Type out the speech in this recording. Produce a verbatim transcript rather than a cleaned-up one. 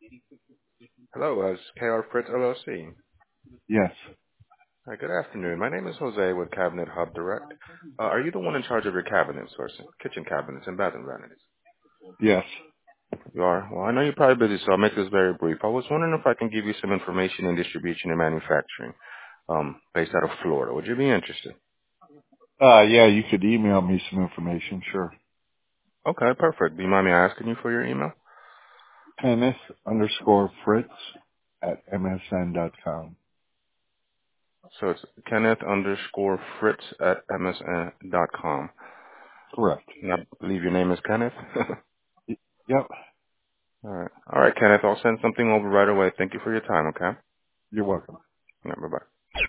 Hello, uh, it's K R Fritz L L C. Yes. Hi, good afternoon. My name is Jose with Cabinet Hub Direct. Uh, are you the one in charge of your cabinets or s- kitchen cabinets and bathroom vanities? Yes. You are? Well, I know you're probably busy, so I'll make this very brief. I was wondering if I can give you some information in distribution and manufacturing um, based out of Florida. Would you be interested? Uh, yeah, you could email me some information, sure. Okay, perfect. Do you mind me asking you for your email? Kenneth underscore Fritz at M S N dot com. So it's Kenneth underscore Fritz at M S N dot com. Correct. And I believe your name is Kenneth? Y- Yep. All right. All right, Kenneth. I'll send something over right away. Thank you for your time, okay? You're welcome. Yeah, bye-bye.